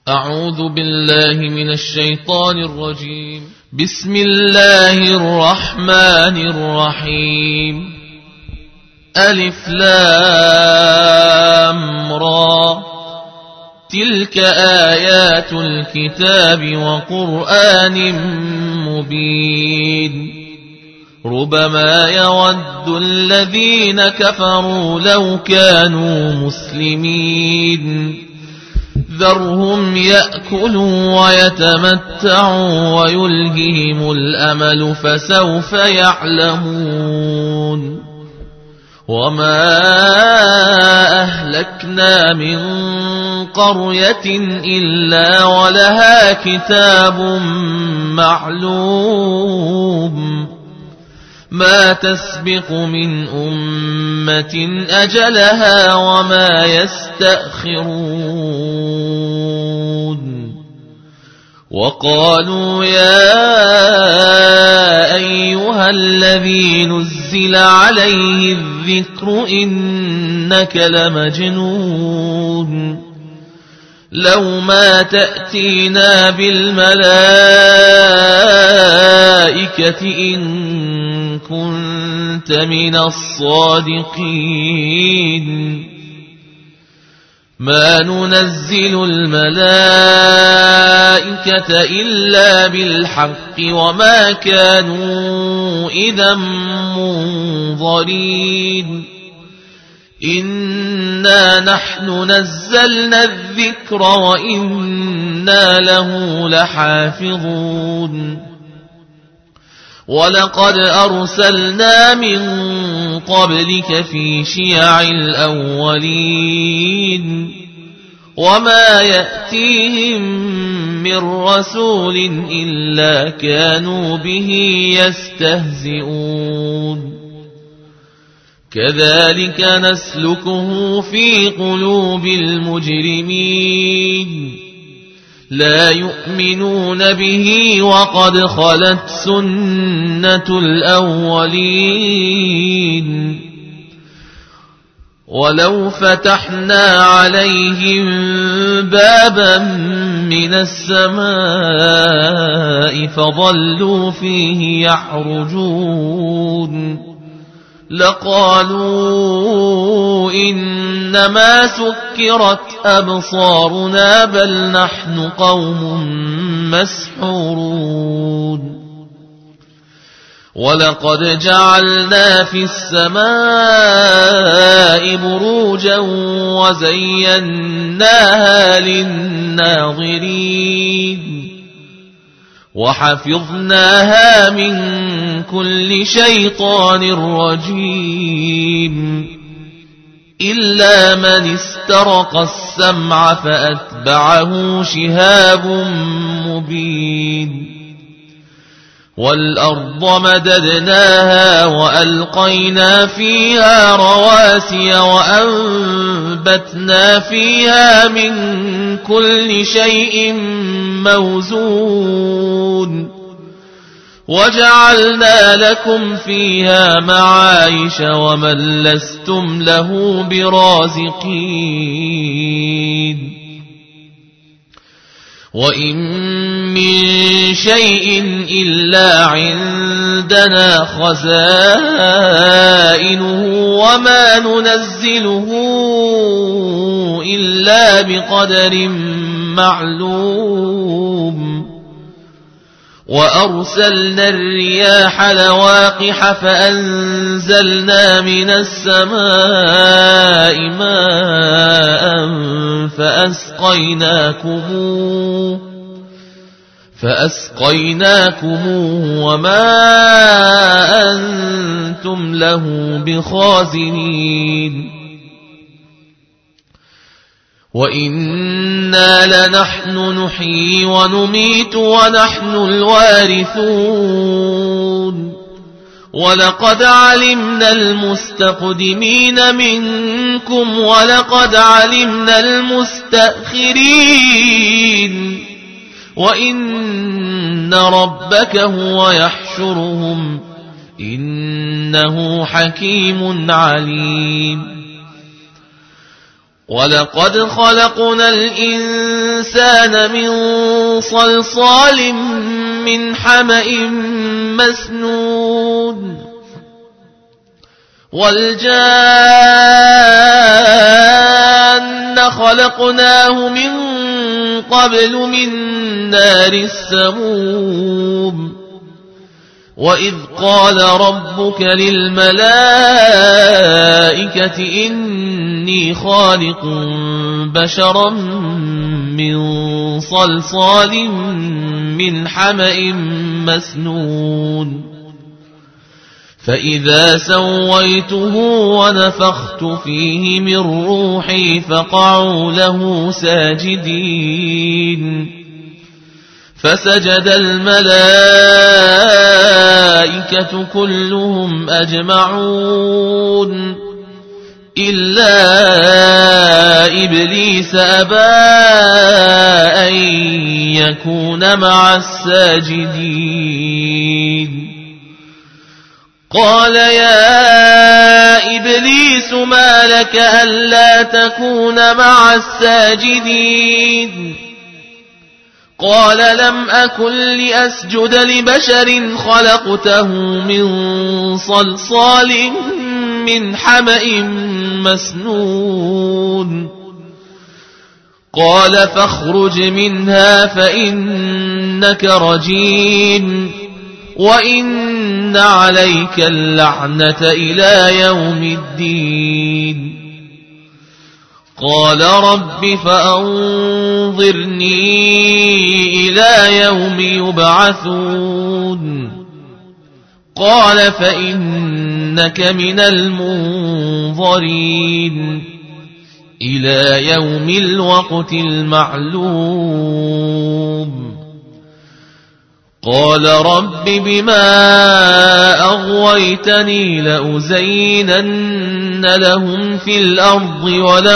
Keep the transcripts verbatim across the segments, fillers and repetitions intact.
أعوذ بالله من الشيطان الرجيم. بسم الله الرحمن الرحيم. ألف لام را، تلك آيات الكتاب وقرآن مبين. ربما يود الذين كفروا لو كانوا مسلمين. ذرهم يأكلوا ويتمتعوا ويلههم الأمل فسوف يعلمون. وما أهلكنا من قرية إلا ولها كتاب معلوم، ما تسبق من أمة أجلها وما يستأخرون. وقالوا يا أيها الذي نزل عليه الذكر إنك لمجنون، لو ما تأتينا بالملائكة إن كنت من الصادقين. ما ننزل الملائكة إلا بالحق وما كانوا إذا منظرين. إنا نحن نزلنا الذكر وإنا له لحافظون. ولقد أرسلنا من قبلك في شيع الأولين، وما يأتيهم من رسول إلا كانوا به يستهزئون. كذلك نسلكه في قلوب المجرمين، لا يؤمنون به وقد خلت سنة الأولين. ولو فتحنا عليهم بابا من السماء فظلوا فيه يعرجون لقالوا إنما سكرت أبصارنا بل نحن قوم مسحورون. ولقد جعلنا في السماء بروجا وزيناها للناظرين وحفظناها من كل شيطان رجيم إلا من استرق السمع فأتبعه شهاب مبين. والأرض مددناها وألقينا فيها رواسي وأنبتنا فيها من كل شيء موزون وجعلنا لكم فيها معايش ومن لستم له برازقين. وإن من شيء إلا عندنا خزائنه وما ننزله إلا بقدر معلوم. وأرسلنا الرياح لواقح فأنزلنا من السماء ماء فأسقيناكموه فأسقيناكموه وما أنتم له بخازنين. وإنا لنحن نحيي ونميت ونحن الوارثون. ولقد علمنا المستقدمين منكم ولقد علمنا المستأخرين وإن ربك هو يحشرهم إنه حكيم عليم. ولقد خلقنا الإنسان من صلصال من حمأ مسنون والجان خلقناه من قبل من نار السموم وإذ قال ربك للملائكة إني خالق بشرا من صلصال من حمأ مسنون فإذا سويته ونفخت فيه من روحي فقعوا له ساجدين فسجد الملائكة كلهم أجمعون إلا إبليس أبى أن يكون مع الساجدين قال يا إبليس ما لك ألا تكون مع الساجدين قال لم أكن لأسجد لبشر خلقته من صلصال من حمأ مسنون قال فاخرج منها فإنك رجيم وإن عليك اللعنة إلى يوم الدين قال رب فأنظرني إلى يوم يبعثون قال فإنك من المنظرين إلى يوم الوقت المعلوم قال رب بما أغويتني لأزينن لهم في الأرض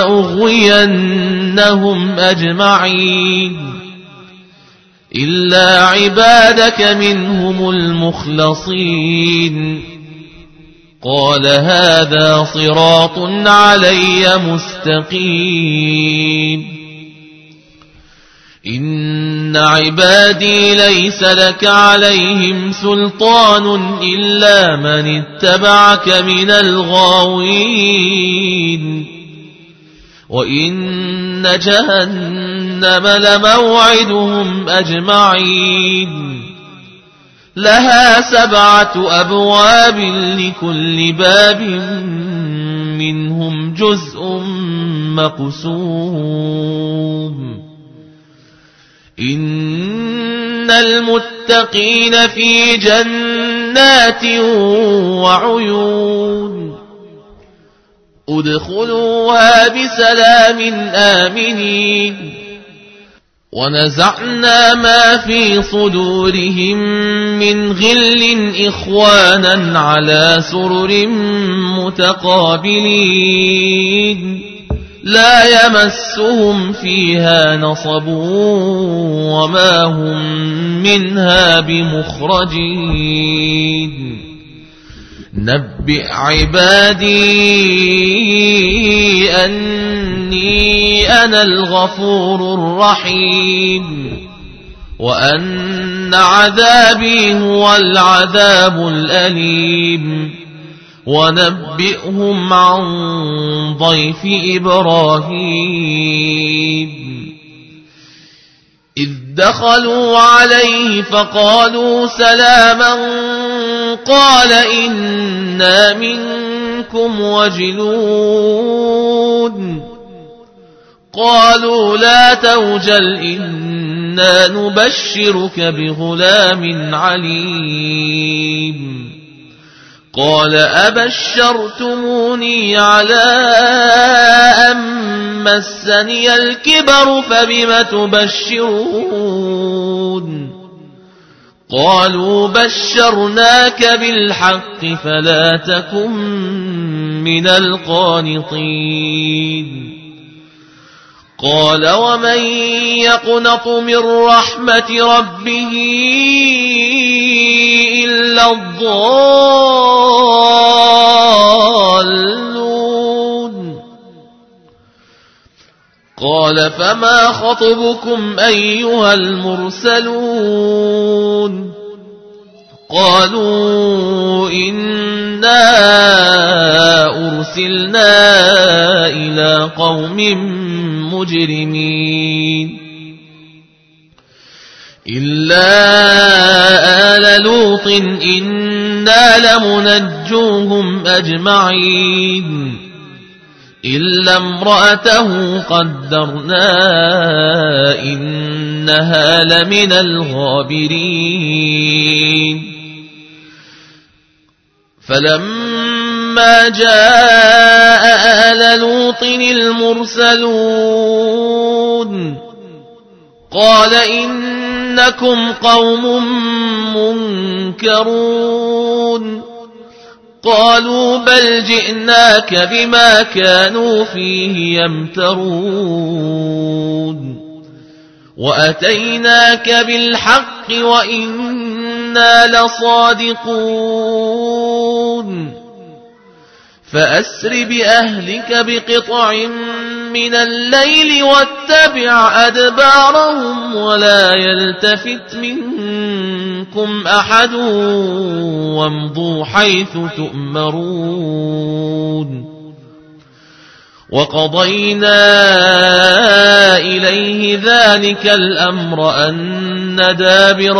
ولأغوينهم أجمعين إلا عبادك منهم المخلصين قال هذا صراط علي مستقيم إن عبادي ليس لك عليهم سلطان إلا من اتبعك من الغاوين وإن جهنم لموعدهم أجمعين لها سبعة أبواب لكل باب منهم جزء مقسوم إن المتقين في جنات وعيون ادخلوها بسلام آمنين ونزعنا ما في صدورهم من غل إخوانا على سرر متقابلين لا يمسهم فيها نصب وما هم منها بمخرجين نبئ عبادي أني أنا الغفور الرحيم وأن عذابي هو العذاب الأليم ونبئهم عن ضيف إبراهيم إذ دخلوا عليه فقالوا سلاما قال إنا منكم وجلون قالوا لا توجل إنا نبشرك بغلام عليم قال أبشرتموني على أن مسني الكبر فبم تبشرون قالوا بشرناك بالحق فلا تكن من القانطين قال ومن يقنط من رحمة ربه إلا الضالون قال فما خطبكم أيها المرسلون قالوا إنا أرسلنا إلى قوم مجرمين إلا آل لوط إنا لمنجوهم أجمعين إلا امرأته قدرنا إنها لمن الغابرين فلما جاء آل لوط المرسلون قال إنكم قوم منكرون قالوا بل جئناك بما كانوا فيه يمترون وأتيناك بالحق وإنا لصادقون فأسر بأهلك بقطع من الليل واتبع أدبارهم ولا يلتفت منكم أحد وامضوا حيث تؤمرون وقضينا إليه ذلك الأمر أن دابر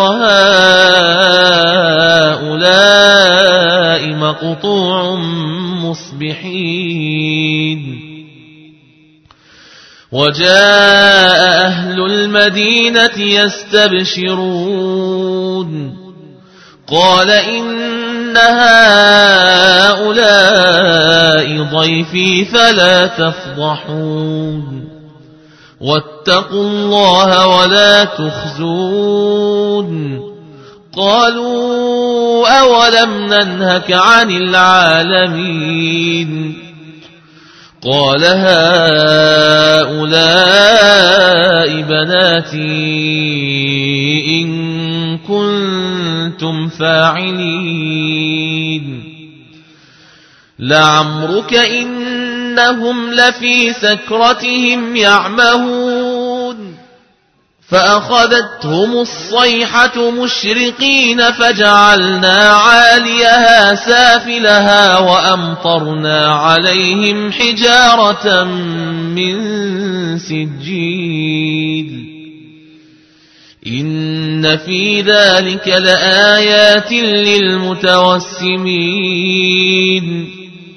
هؤلاء مقطوع مصبحين وجاء أهل المدينة يستبشرون قال إن هؤلاء ضيفي فلا تفضحون واتقوا الله ولا تخزون قالوا أولم ننهك عن العالمين قال هؤلاء بناتي إن كنتم فاعلين لعمرك إنهم لفي سكرتهم يعمهون فأخذتهم الصيحة مشرقين فجعلنا عاليها سافلها وأمطرنا عليهم حجارة من سجيل إن في ذلك لآيات للمتوسمين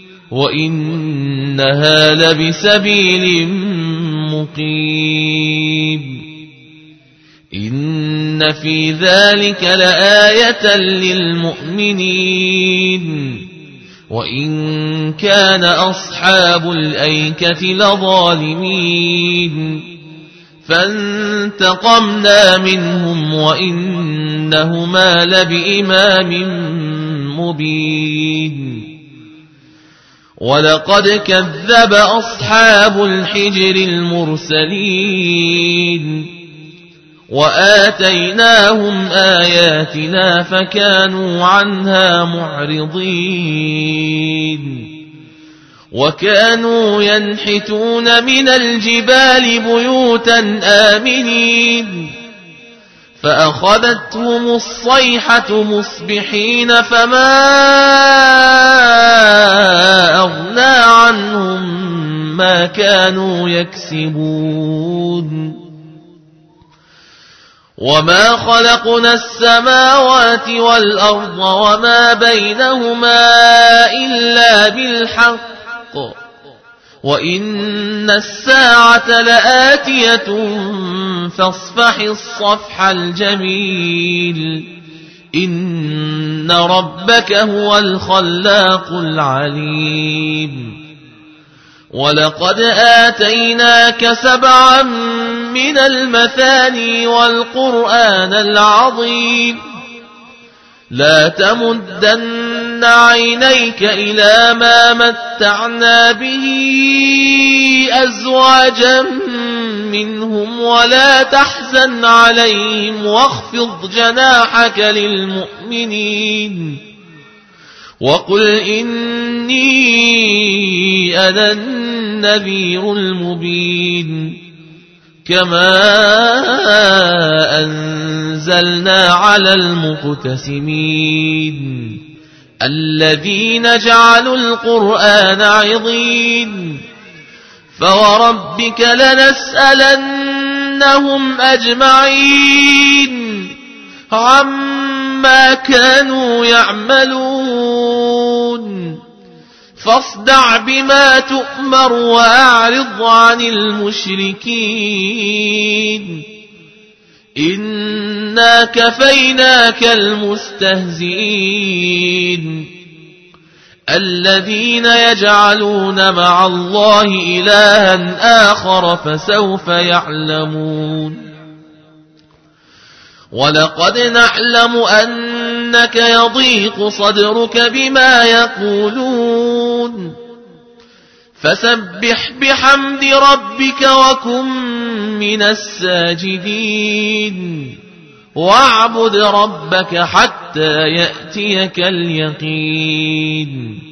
وإنها لبسبيل مقيم إن في ذلك لآية للمؤمنين وإن كان أصحاب الأيكة لظالمين فانتقمنا منهم وإنهما لبإمام مبين ولقد كذب أصحاب الحجر المرسلين وآتيناهم آياتنا فكانوا عنها معرضين وكانوا ينحتون من الجبال بيوتا آمنين فأخذتهم الصيحة مصبحين فما أغنى عنهم ما كانوا يكسبون وما خلقنا السماوات والأرض وما بينهما إلا بالحق وإن الساعة لآتية فاصفح الصفح الجميل إن ربك هو الخلاق العليم ولقد آتيناك سبعا من المثاني والقرآن العظيم لا تمدن عينيك إلى ما متعنا به أزواجا منهم ولا تحزن عليهم واخفض جناحك للمؤمنين وقل إني أنا النذير المبين كما أنزلنا على المقتسمين الذين جعلوا القرآن عضين فوربك لنسألنهم أجمعين عما كانوا يعملون فاصدع بما تؤمر وأعرض عن المشركين إنا كفيناك المستهزئين الذين يجعلون مع الله إلها آخر فسوف يعلمون ولقد نعلم أنك يضيق صدرك بما يقولون فسبح بحمد ربك وكن من الساجدين واعبد ربك حتى يأتيك اليقين